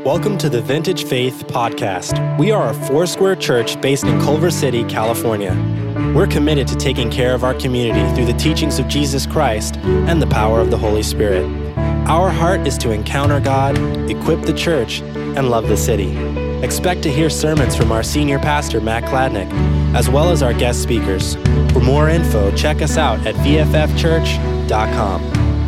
Welcome to the Vintage Faith Podcast. We are a Foursquare church based in Culver City, California. We're committed to taking care of our community through the teachings of Jesus Christ and the power of the Holy Spirit. Our heart is to encounter God, equip the church, and love the city. Expect to hear sermons from our senior pastor, Matt Kladnick, as well as our guest speakers. For more info, check us out at vffchurch.com.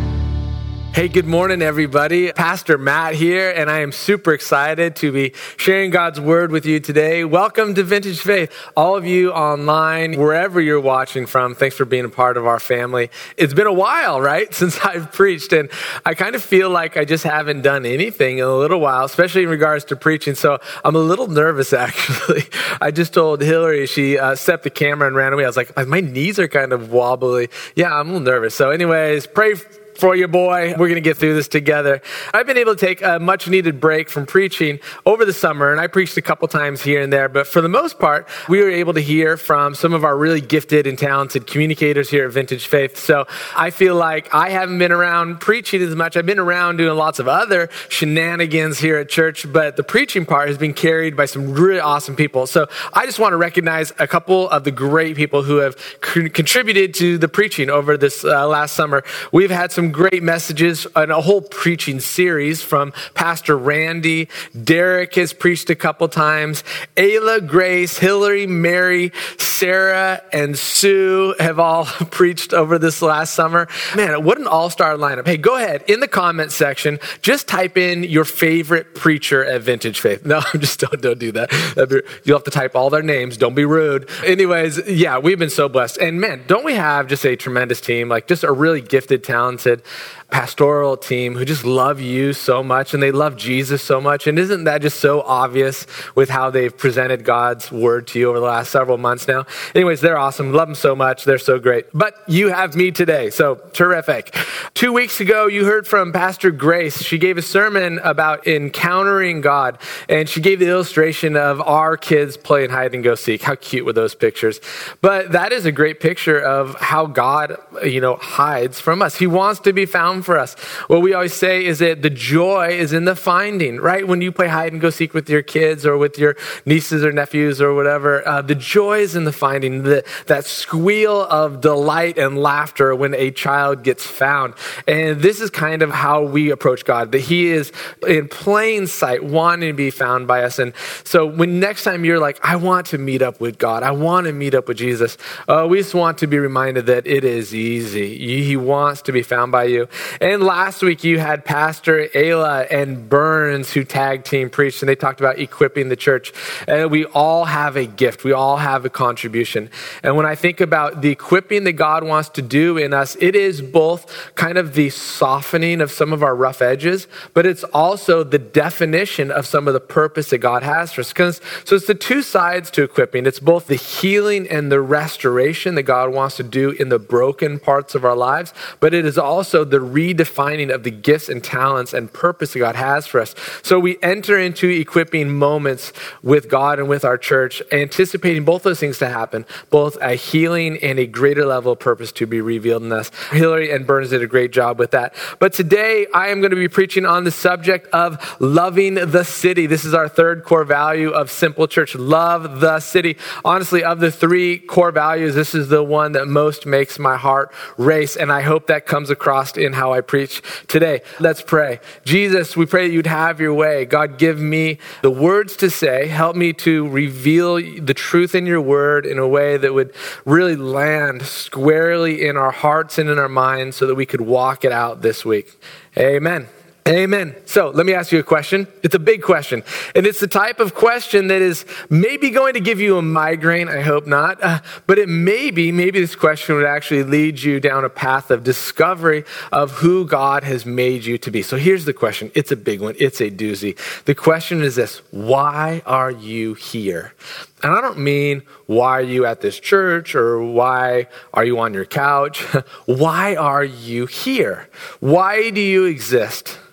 Hey, good morning, everybody. Pastor Matt here, and I am super excited to be sharing God's Word with you today. Welcome to Vintage Faith. All of you online, wherever you're watching from, thanks for being a part of our family. It's been a while, right, since I've preached, and I kind of feel like I just haven't done anything in a little while, especially in regards to preaching, so I'm a little nervous, actually. I just told Hillary, she set the camera and ran away. I was like, my knees are kind of wobbly. Yeah, I'm a little nervous. So anyways, pray for you, boy. We're going to get through this together. I've been able to take a much needed break from preaching over the summer, and I preached a couple times here and there, but for the most part, we were able to hear from some of our really gifted and talented communicators here at Vintage Faith. So I feel like I haven't been around preaching as much. I've been around doing lots of other shenanigans here at church, but the preaching part has been carried by some really awesome people. So I just want to recognize a couple of the great people who have contributed to the preaching over this last summer. We've had some great messages and a whole preaching series from Pastor Randy. Derek has preached a couple times. Ayla, Grace, Hillary, Mary, Sarah, and Sue have all preached over this last summer. Man, what an all-star lineup. Hey, go ahead in the comment section, just type in your favorite preacher at Vintage Faith. No, just don't do that. You'll have to type all their names. Don't be rude. Anyways, yeah, we've been so blessed. And man, don't we have just a tremendous team, like just a really gifted, talented pastoral team who just love you so much and they love Jesus so much. And isn't that just so obvious with how they've presented God's word to you over the last several months now? Anyways, they're awesome. Love them so much. They're so great. But you have me today, so terrific. 2 weeks ago, you heard from Pastor Grace. She gave a sermon about encountering God, and she gave the illustration of our kids playing hide and go seek. How cute were those pictures? But that is a great picture of how God, hides from us. He wants to be found for us. What we always say is that the joy is in the finding, right? When you play hide and go seek with your kids or with your nieces or nephews or whatever, the joy is in the finding, that squeal of delight and laughter when a child gets found. And this is kind of how we approach God, that he is in plain sight wanting to be found by us. And so when next time you're like, I want to meet up with God, I want to meet up with Jesus, we just want to be reminded that it is easy. He wants to be found by you. And last week you had Pastor Ayla and Burns who tag team preached, and they talked about equipping the church. And we all have a gift. We all have a contribution. And when I think about the equipping that God wants to do in us, it is both kind of the softening of some of our rough edges, but it's also the definition of some of the purpose that God has for us. So it's the two sides to equipping. It's both the healing and the restoration that God wants to do in the broken parts of our lives, but it is also the redefining of the gifts and talents and purpose that God has for us. So we enter into equipping moments with God and with our church, anticipating both those things to happen, both a healing and a greater level of purpose to be revealed in us. Hillary and Burns did a great job with that. But today I am going to be preaching on the subject of loving the city. This is our third core value of Simple Church, love the city. Honestly, of the three core values, this is the one that most makes my heart race, and I hope that comes across in how I preach today. Let's pray. Jesus, we pray that you'd have your way. God, give me the words to say. Help me to reveal the truth in your word in a way that would really land squarely in our hearts and in our minds so that we could walk it out this week. Amen. Amen. So let me ask you a question. It's a big question. And it's the type of question that is maybe going to give you a migraine. I hope not. But it maybe this question would actually lead you down a path of discovery of who God has made you to be. So here's the question. It's a big one. It's a doozy. The question is this: why are you here? And I don't mean why are you at this church or why are you on your couch? Why are you here? Why do you exist?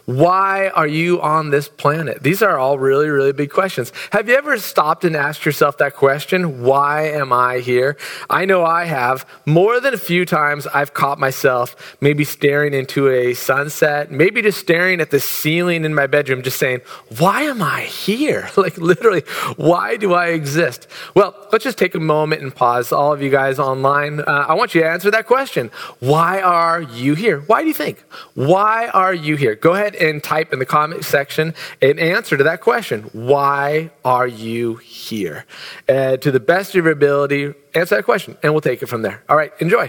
Why are you on this planet? These are all really, really big questions. Have you ever stopped and asked yourself that question? Why am I here? I know I have. More than a few times I've caught myself maybe staring into a sunset, maybe just staring at the ceiling in my bedroom, just saying, why am I here? Like literally, why do I exist? Well, let's just take a moment and pause. All of you guys online, I want you to answer that question. Why are you here? Why do you think? Why are you here? Go ahead and type in the comment section an answer to that question. Why are you here? To the best of your ability, answer that question, and we'll take it from there. All right, enjoy.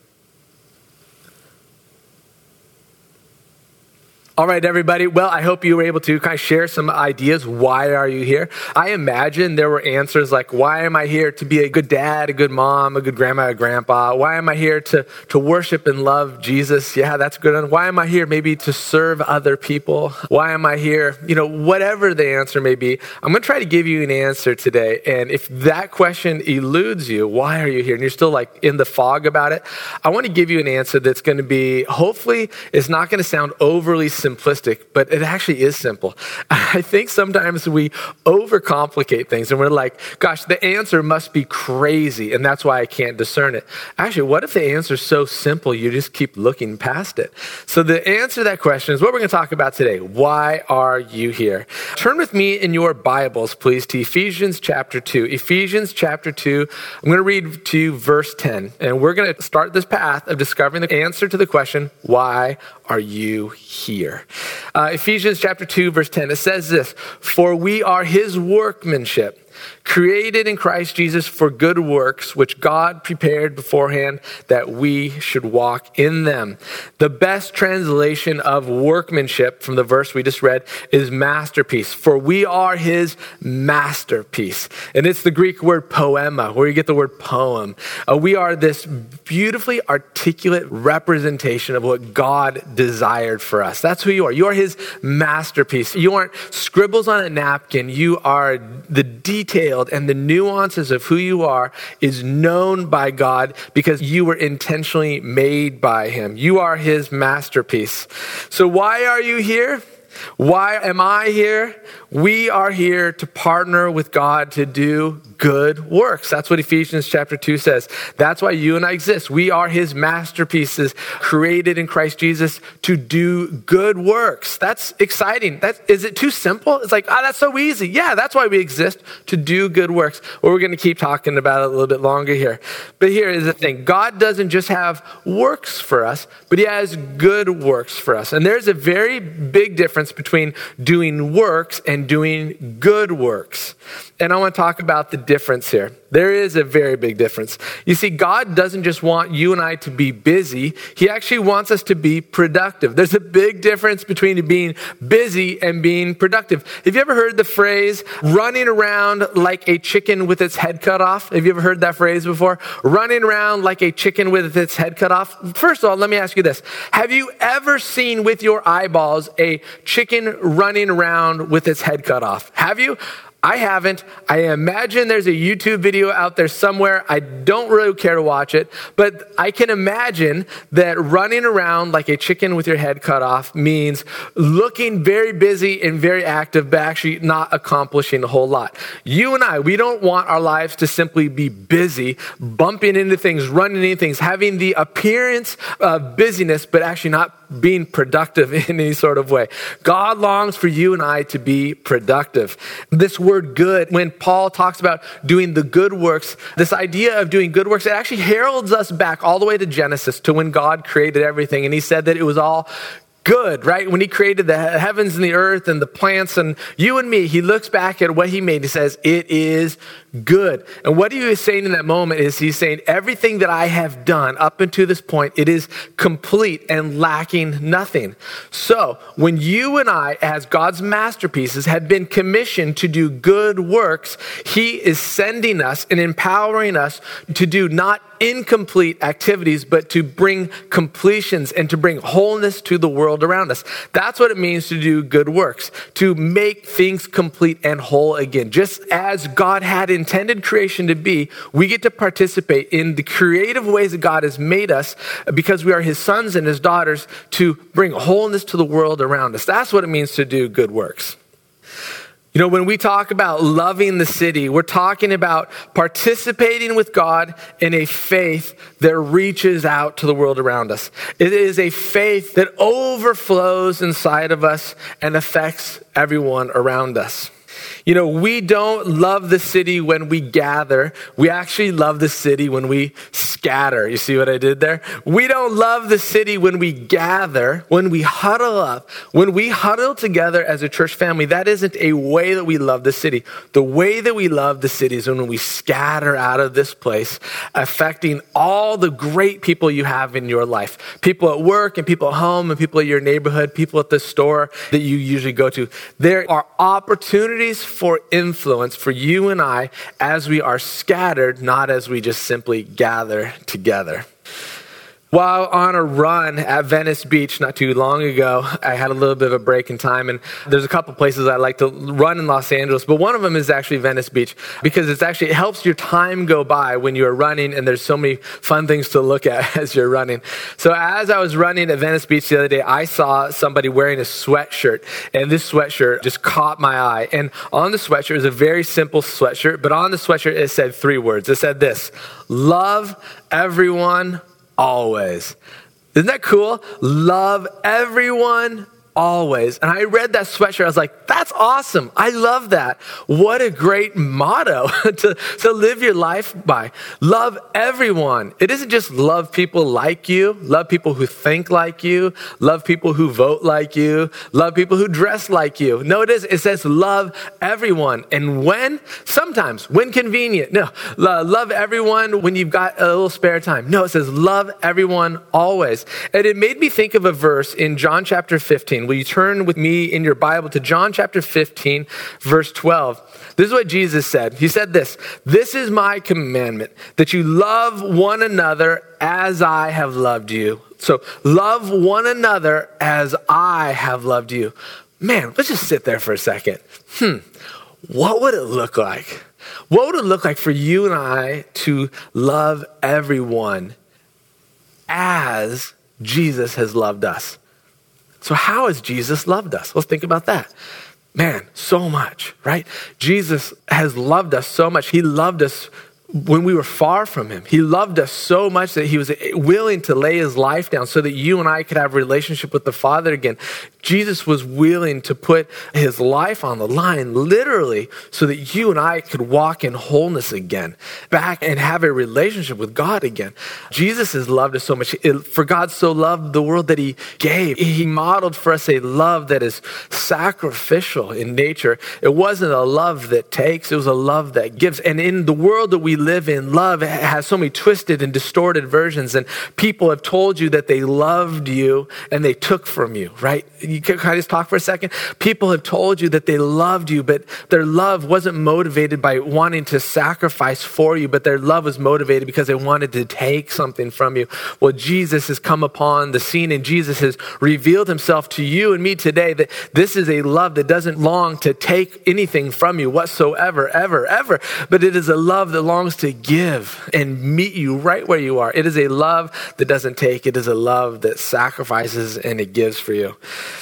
All right, everybody. Well, I hope you were able to kind of share some ideas. Why are you here? I imagine there were answers like, why am I here? To be a good dad, a good mom, a good grandma, a grandpa. Why am I here? To worship and love Jesus? Yeah, that's a good one. Why am I here? Maybe to serve other people. Why am I here? Whatever the answer may be, I'm going to try to give you an answer today. And if that question eludes you, why are you here? And you're still like in the fog about it, I want to give you an answer that's going to be, hopefully, it's not going to sound overly simplistic, but it actually is simple. I think sometimes we overcomplicate things and we're like, gosh, the answer must be crazy and that's why I can't discern it. Actually, what if the answer is so simple you just keep looking past it? So the answer to that question is what we're going to talk about today. Why are you here? Turn with me in your Bibles, please, to Ephesians chapter 2. Ephesians chapter 2, I'm going to read to you verse 10, and we're going to start this path of discovering the answer to the question, why are you here? Ephesians chapter 2, verse 10, it says this, for we are his workmanship, created in Christ Jesus for good works, which God prepared beforehand that we should walk in them. The best translation of workmanship from the verse we just read is masterpiece, for we are his masterpiece. And it's the Greek word poema, where you get the word poem. We are this beautifully articulate representation of what God desired for us. That's who you are. You are his masterpiece. You aren't scribbles on a napkin. You are the detailed and the nuances of who you are is known by God because you were intentionally made by him. You are his masterpiece. So why are you here? Why am I here? We are here to partner with God to do good works. That's what Ephesians chapter 2 says. That's why you and I exist. We are his masterpieces created in Christ Jesus to do good works. That's exciting. Is it too simple? It's like, that's so easy. Yeah, that's why we exist, to do good works. Well, we're going to keep talking about it a little bit longer here. But here is the thing. God doesn't just have works for us, but he has good works for us. And there's a very big difference between doing works and doing good works. And I want to talk about the difference here. There is a very big difference. You see, God doesn't just want you and I to be busy. He actually wants us to be productive. There's a big difference between being busy and being productive. Have you ever heard the phrase, running around like a chicken with its head cut off? Have you ever heard that phrase before? Running around like a chicken with its head cut off? First of all, let me ask you this. Have you ever seen with your eyeballs a chicken running around with its head cut off? Have you? I haven't. I imagine there's a YouTube video out there somewhere. I don't really care to watch it, but I can imagine that running around like a chicken with your head cut off means looking very busy and very active, but actually not accomplishing a whole lot. You and I, we don't want our lives to simply be busy, bumping into things, running into things, having the appearance of busyness, but actually not being productive in any sort of way. God longs for you and I to be productive. This word good, when Paul talks about doing the good works, this idea of doing good works, it actually heralds us back all the way to Genesis, to when God created everything. And he said that it was all good, right? When he created the heavens and the earth and the plants and you and me, he looks back at what he made. He says, it is good. And what he is saying in that moment is he's saying, everything that I have done up until this point, it is complete and lacking nothing. So when you and I, as God's masterpieces, have been commissioned to do good works, he is sending us and empowering us to do not incomplete activities, but to bring completions and to bring wholeness to the world around us. That's what it means to do good works, to make things complete and whole again. Just as God had intended creation to be, we get to participate in the creative ways that God has made us because we are his sons and his daughters to bring wholeness to the world around us. That's what it means to do good works. You know, when we talk about loving the city, we're talking about participating with God in a faith that reaches out to the world around us. It is a faith that overflows inside of us and affects everyone around us. You know, we don't love the city when we gather. We actually love the city when we scatter. You see what I did there? We don't love the city when we gather, when we huddle up. When we huddle together as a church family, that isn't a way that we love the city. The way that we love the city is when we scatter out of this place, affecting all the great people you have in your life. People at work and people at home and people at your neighborhood, people at the store that you usually go to. There are opportunities for influence for you and I as we are scattered, not as we just simply gather together. While on a run at Venice Beach not too long ago, I had a little bit of a break in time, and there's a couple places I like to run in Los Angeles, but one of them is actually Venice Beach because it helps your time go by when you're running, and there's so many fun things to look at as you're running. So as I was running at Venice Beach the other day, I saw somebody wearing a sweatshirt, and this sweatshirt just caught my eye. And on the sweatshirt is a very simple sweatshirt, but on the sweatshirt it said 3 words. It said this: love everyone, always. Isn't that cool? Love everyone, always. And I read that sweatshirt. I was like, that's awesome. I love that. What a great motto to live your life by. Love everyone. It isn't just love people like you, love people who think like you, love people who vote like you, love people who dress like you. No, it is. It says love everyone. And when? Sometimes, when convenient. No, love everyone when you've got a little spare time. No, it says love everyone always. And it made me think of a verse in John chapter 15. Will you turn with me in your Bible to John chapter 15, verse 12? This is what Jesus said. He said this: "This is my commandment, that you love one another as I have loved you." So love one another as I have loved you. Man, let's just sit there for a second. What would it look like? What would it look like for you and I to love everyone as Jesus has loved us? So how has Jesus loved us? Let's think about that. Man, so much, right? Jesus has loved us so much. He loved us when we were far from him. He loved us so much that he was willing to lay his life down so that you and I could have a relationship with the Father again. Jesus was willing to put his life on the line, literally, so that you and I could walk in wholeness again, back and have a relationship with God again. Jesus has loved us so much. For God so loved the world that he gave. He modeled for us a love that is sacrificial in nature. It wasn't a love that takes, it was a love that gives. And in the world that we live in, love has so many twisted and distorted versions, and people have told you that they loved you and they took from you, right? Can I just talk for a second? People have told you that they loved you, but their love wasn't motivated by wanting to sacrifice for you, but their love was motivated because they wanted to take something from you. Well, Jesus has come upon the scene, and Jesus has revealed himself to you and me today that this is a love that doesn't long to take anything from you whatsoever, ever, but it is a love that longs to give and meet you right where you are. It is a love that doesn't take. It is a love that sacrifices and it gives for you.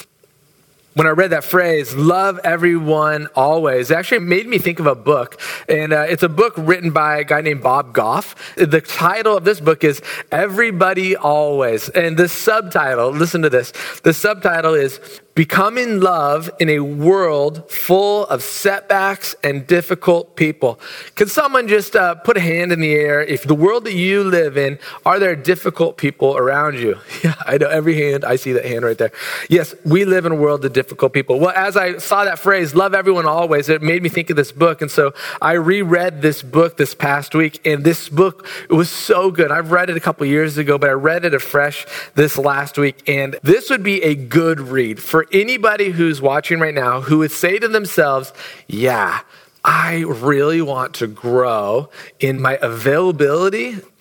When I read that phrase, love everyone always, it actually made me think of a book. And it's a book written by a guy named Bob Goff. The title of this book is Everybody Always. And the subtitle, listen to this. The subtitle is Become in Love in a World Full of Setbacks and Difficult People. Can someone just put a hand in the air? If the world that you live in, are there difficult people around you? Yeah, I know every hand. I see that hand right there. Yes, we live in a world of difficult people. Well, as I saw that phrase, love everyone always, it made me think of this book. And so I reread this book this past week, and this book, it was so good. I've read it a couple years ago, but I read it afresh this last week. And this would be a good read for anybody who's watching right now who would say to themselves, yeah, I really want to grow in my availability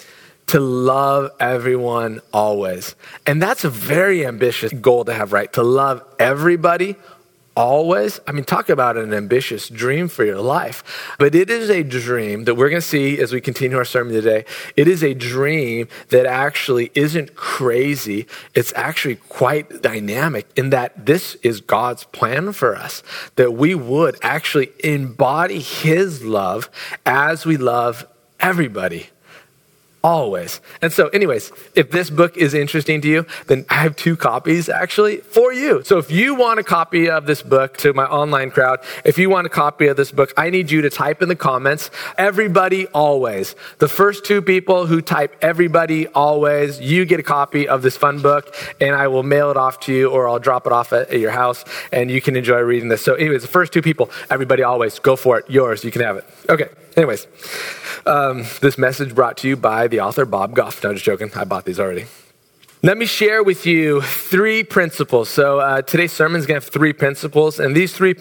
to love everyone always. And that's a very ambitious goal to have, right? To love everybody always. I mean, talk about an ambitious dream for your life. But it is a dream that we're going to see as we continue our sermon today. It is a dream that actually isn't crazy. It's actually quite dynamic in that this is God's plan for us, that we would actually embody his love as we love everybody. Always. And so anyways, if this book is interesting to you, then I have 2 copies actually for you. So if you want a copy of this book, to my online crowd, if you want a copy of this book, I need you to type in the comments, everybody always. The first 2 people who type everybody always, you get a copy of this fun book, and I will mail it off to you, or I'll drop it off at your house and you can enjoy reading this. So anyways, the first 2 people, everybody always, go for it. Yours, you can have it. Okay. Anyways, this message brought to you by the author Bob Goff. No, just joking. I bought these already. Let me share with you 3 principles. So today's sermon is going to have 3 principles, and these 3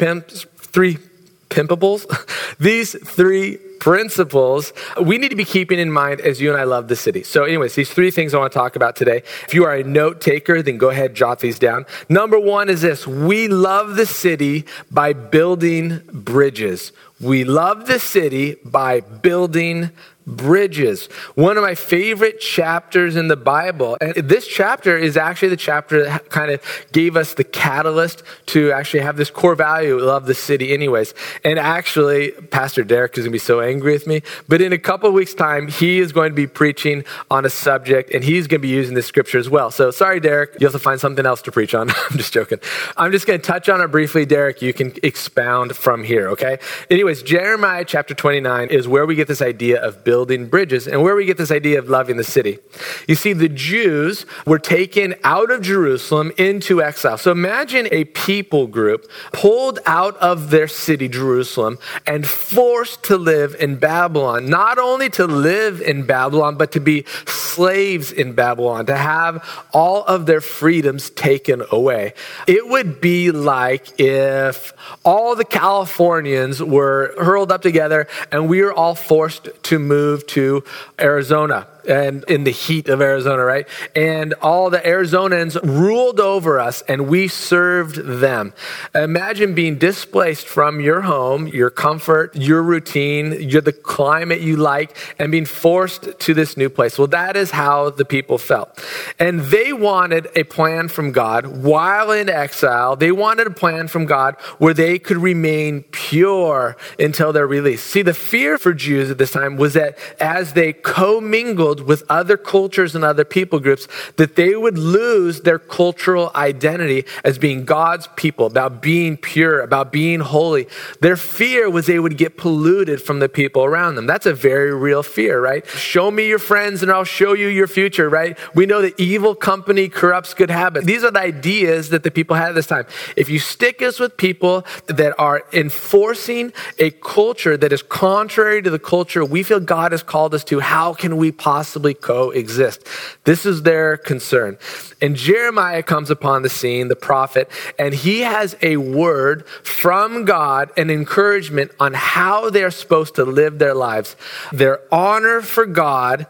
principles we need to be keeping in mind as you and I love the city. So anyways, these 3 things I want to talk about today. If you are a note taker, then go ahead, jot these down. Number 1 is this: we love the city by building bridges. We love the city by building bridges. One of my favorite chapters in the Bible. And this chapter is actually the chapter that kind of gave us the catalyst to actually have this core value, love the city anyways. And actually, Pastor Derek is going to be so angry with me, but in a couple of weeks' time, he is going to be preaching on a subject, and he's going to be using this scripture as well. So sorry, Derek, you'll have to find something else to preach on. I'm just joking. I'm just going to touch on it briefly. Derek, you can expound from here, okay? Anyways, Jeremiah chapter 29 is where we get this idea of building bridges and where we get this idea of loving the city. You see, the Jews were taken out of Jerusalem into exile. So imagine a people group pulled out of their city, Jerusalem, and forced to live in Babylon. Not only to live in Babylon, but to be slaves in Babylon, to have all of their freedoms taken away. It would be like if all the Californians were hurled up together and we were all forced to move to Arizona, and in the heat of Arizona, right? And all the Arizonans ruled over us and we served them. Imagine being displaced from your home, your comfort, your routine, the climate you like, and being forced to this new place. Well, that is how the people felt. And they wanted a plan from God while in exile. They wanted a plan from God where they could remain pure until they're released. See, the fear for Jews at this time was that as they commingled with other cultures and other people groups, that they would lose their cultural identity as being God's people, about being pure, about being holy. Their fear was they would get polluted from the people around them. That's a very real fear, right? Show me your friends and I'll show you your future, right? We know that evil company corrupts good habits. These are the ideas that the people had at this time. If you stick us with people that are enforcing a culture that is contrary to the culture we feel God has called us to, how can we possibly coexist? This is their concern. And Jeremiah comes upon the scene, the prophet, and he has a word from God, an encouragement on how they're supposed to live their lives. Their honor for God,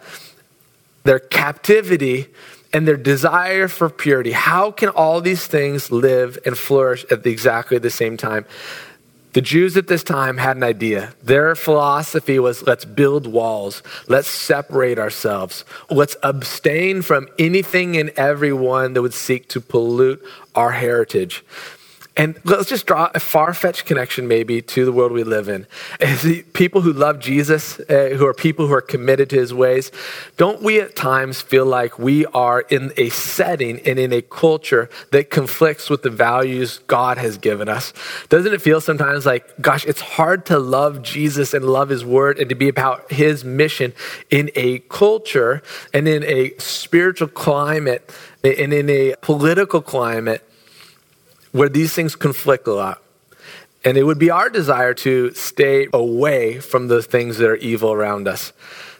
their captivity, and their desire for purity. How can all these things live and flourish at exactly the same time? The Jews at this time had an idea. Their philosophy was, let's build walls. Let's separate ourselves. Let's abstain from anything and everyone that would seek to pollute our heritage. And let's just draw a far-fetched connection maybe to the world we live in. As people who love Jesus, who are people who are committed to his ways, don't we at times feel like we are in a setting and in a culture that conflicts with the values God has given us? Doesn't it feel sometimes like, gosh, it's hard to love Jesus and love his word and to be about his mission in a culture and in a spiritual climate and in a political climate where these things conflict a lot. And it would be our desire to stay away from those things that are evil around us.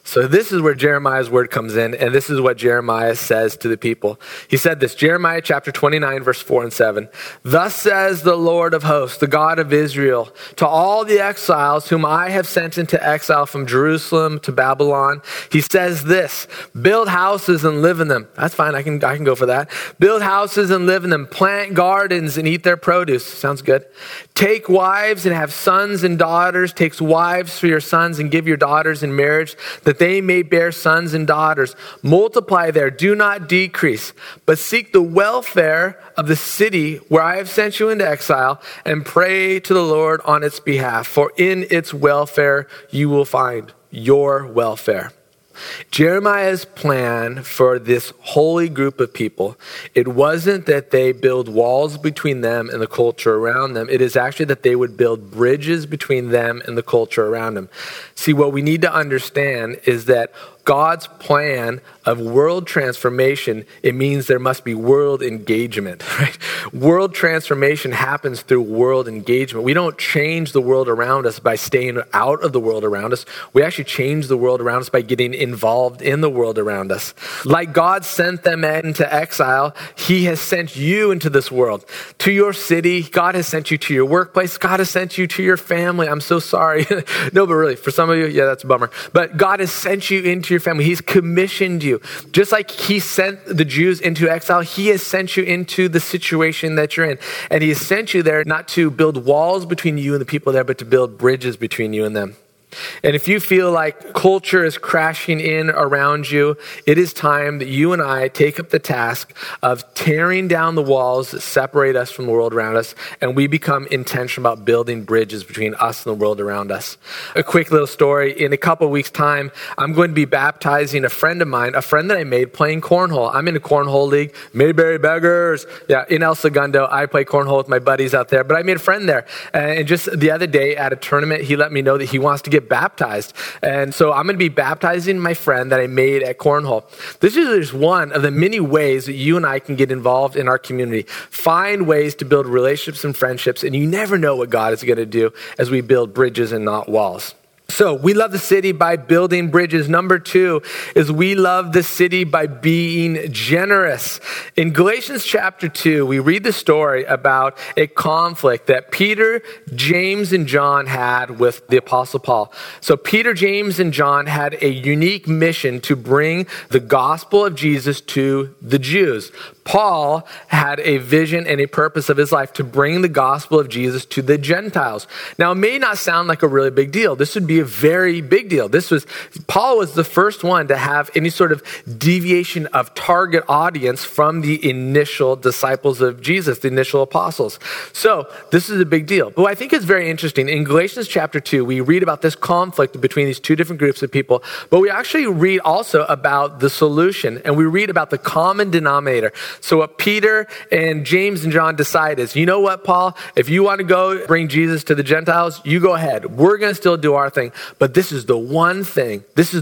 So this is where Jeremiah's word comes in, and this is what Jeremiah says to the people. He said this, Jeremiah chapter 29, verse 4 and 7. Thus says the Lord of hosts, the God of Israel, to all the exiles whom I have sent into exile from Jerusalem to Babylon. He says this, build houses and live in them. That's fine, I can go for that. Build houses and live in them. Plant gardens and eat their produce. Sounds good. Take wives and have sons and daughters. Take wives for your sons and give your daughters in marriage, that they may bear sons and daughters. Multiply there, do not decrease, but seek the welfare of the city where I have sent you into exile, and pray to the Lord on its behalf, for in its welfare you will find your welfare. Jeremiah's plan for this holy group of people, it wasn't that they build walls between them and the culture around them. It is actually that they would build bridges between them and the culture around them. See, what we need to understand is that God's plan of world transformation, it means there must be world engagement, right? World transformation happens through world engagement. We don't change the world around us by staying out of the world around us. We actually change the world around us by getting involved in the world around us. Like God sent them into exile, he has sent you into this world, to your city. God has sent you to your workplace. God has sent you to your family. I'm so sorry. No, but really, for some of you, yeah, that's a bummer. But God has sent you into your family. He's commissioned you. Just like he sent the Jews into exile, he has sent you into the situation that you're in. And he has sent you there not to build walls between you and the people there, but to build bridges between you and them. And if you feel like culture is crashing in around you, it is time that you and I take up the task of tearing down the walls that separate us from the world around us, and we become intentional about building bridges between us and the world around us. A quick little story. In a couple of weeks' time, I'm going to be baptizing a friend of mine, a friend that I made playing cornhole. I'm in a cornhole league, Mayberry Beggars. Yeah, in El Segundo, I play cornhole with my buddies out there, but I made a friend there. And just the other day at a tournament, he let me know that he wants to get baptized. And so I'm going to be baptizing my friend that I made at cornhole. This is just one of the many ways that you and I can get involved in our community. Find ways to build relationships and friendships, and you never know what God is going to do as we build bridges and not walls. So we love the city by building bridges. Number 2 is we love the city by being generous. In Galatians chapter 2, we read the story about a conflict that Peter, James, and John had with the Apostle Paul. So Peter, James, and John had a unique mission to bring the gospel of Jesus to the Jews. Paul had a vision and a purpose of his life to bring the gospel of Jesus to the Gentiles. Now, it may not sound like a really big deal. This would be a very big deal. Paul was the first one to have any sort of deviation of target audience from the initial disciples of Jesus, the initial apostles. So this is a big deal. But I think it's very interesting. In Galatians chapter 2, we read about this conflict between these two different groups of people, but we actually read also about the solution, and we read about the common denominator. So what Peter and James and John decide is, you know what, Paul, if you want to go bring Jesus to the Gentiles, you go ahead. We're going to still do our thing. But this is the one thing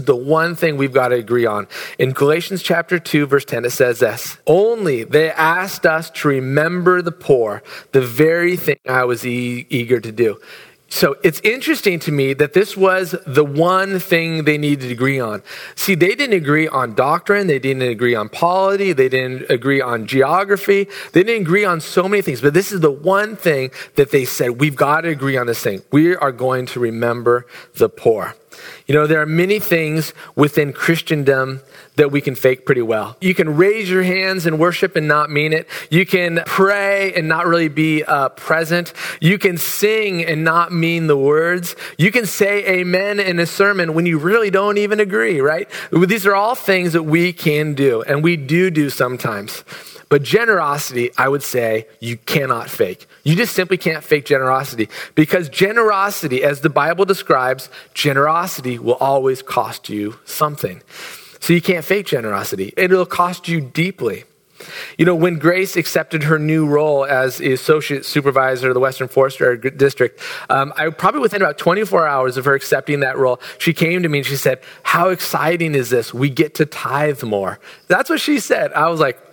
we've got to agree on. In Galatians chapter 2, verse 10, it says this, only they asked us to remember the poor, the very thing I was eager to do. So it's interesting to me that this was the one thing they needed to agree on. See, they didn't agree on doctrine. They didn't agree on polity. They didn't agree on geography. They didn't agree on so many things. But this is the one thing that they said, we've got to agree on this thing. We are going to remember the poor. You know, there are many things within Christendom that we can fake pretty well. You can raise your hands and worship and not mean it. You can pray and not really be present. You can sing and not mean the words. You can say amen in a sermon when you really don't even agree, right? These are all things that we can do, and we do sometimes. But generosity, I would say, you cannot fake. You just simply can't fake generosity, because generosity, as the Bible describes, generosity will always cost you something. So you can't fake generosity. It'll cost you deeply. You know, when Grace accepted her new role as the associate supervisor of the Western Forester District, probably within about 24 hours of her accepting that role, she came to me and she said, how exciting is this? We get to tithe more. That's what she said. I was like,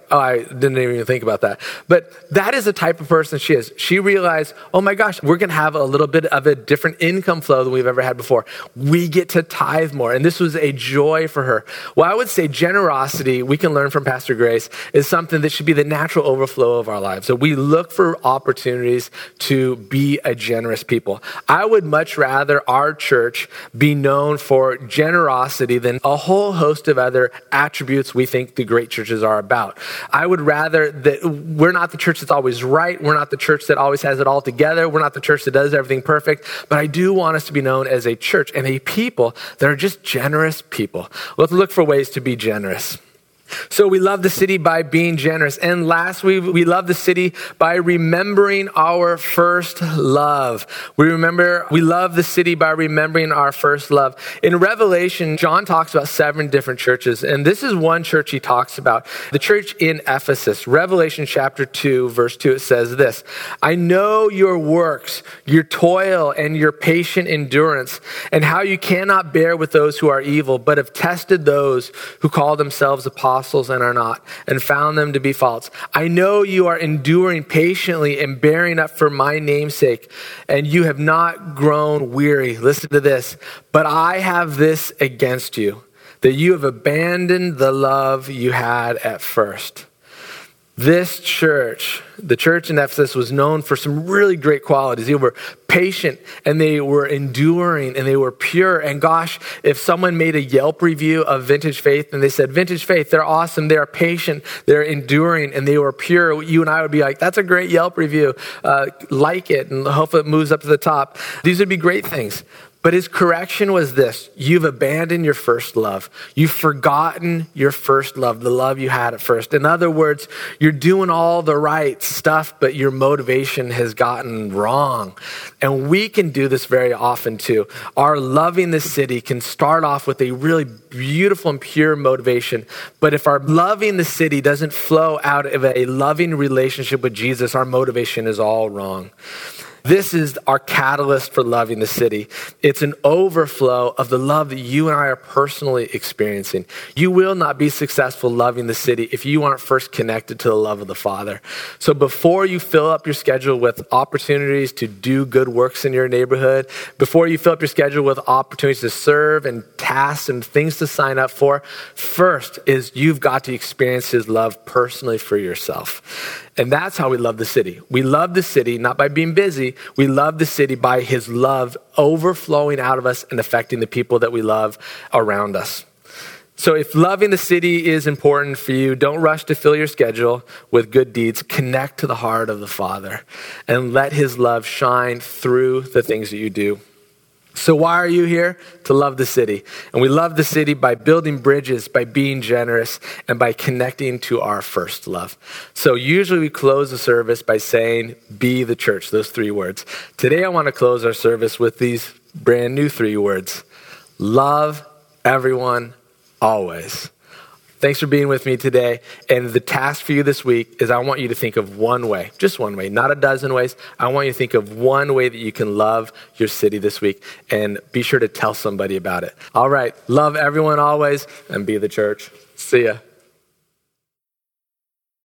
oh, I didn't even think about that. But that is the type of person she is. She realized, oh my gosh, we're going to have a little bit of a different income flow than we've ever had before. We get to tithe more. And this was a joy for her. Well, I would say generosity, we can learn from Pastor Grace, is something that should be the natural overflow of our lives. So we look for opportunities to be a generous people. I would much rather our church be known for generosity than a whole host of other attributes we think the great churches are about. I would rather that we're not the church that's always right. We're not the church that always has it all together. We're not the church that does everything perfect. But I do want us to be known as a church and a people that are just generous people. Let's look for ways to be generous. So we love the city by being generous. And last, we love the city by remembering our first love. We love the city by remembering our first love. In Revelation, John talks about 7 different churches. And this is one church he talks about, the church in Ephesus. Revelation chapter 2, verse 2, it says this: I know your works, your toil, and your patient endurance, and how you cannot bear with those who are evil, but have tested those who call themselves apostles and are not, and found them to be false. I know you are enduring patiently and bearing up for my name's sake, and you have not grown weary. Listen to this. But I have this against you, that you have abandoned the love you had at first. This church, the church in Ephesus, was known for some really great qualities. They were patient, and they were enduring, and they were pure. And gosh, if someone made a Yelp review of Vintage Faith and they said, Vintage Faith, they're awesome, they are patient, they're enduring, and they were pure, you and I would be like, that's a great Yelp review. Like it, and hope it moves up to the top. These would be great things. But his correction was this: you've abandoned your first love. You've forgotten your first love, the love you had at first. In other words, you're doing all the right stuff, but your motivation has gotten wrong. And we can do this very often too. Our loving the city can start off with a really beautiful and pure motivation. But if our loving the city doesn't flow out of a loving relationship with Jesus, our motivation is all wrong. This is our catalyst for loving the city. It's an overflow of the love that you and I are personally experiencing. You will not be successful loving the city if you aren't first connected to the love of the Father. So before you fill up your schedule with opportunities to do good works in your neighborhood, before you fill up your schedule with opportunities to serve and tasks and things to sign up for, first is you've got to experience his love personally for yourself. And that's how we love the city. We love the city not by being busy. We love the city by his love overflowing out of us and affecting the people that we love around us. So if loving the city is important for you, don't rush to fill your schedule with good deeds. Connect to the heart of the Father and let his love shine through the things that you do. So why are you here? To love the city. And we love the city by building bridges, by being generous, and by connecting to our first love. So usually we close the service by saying, be the church, those 3 words. Today I want to close our service with these brand new 3 words. Love everyone always. Thanks for being with me today. And the task for you this week is I want you to think of one way, just one way, not a dozen ways. I want you to think of one way that you can love your city this week, and be sure to tell somebody about it. All right. Love everyone always, and be the church. See ya.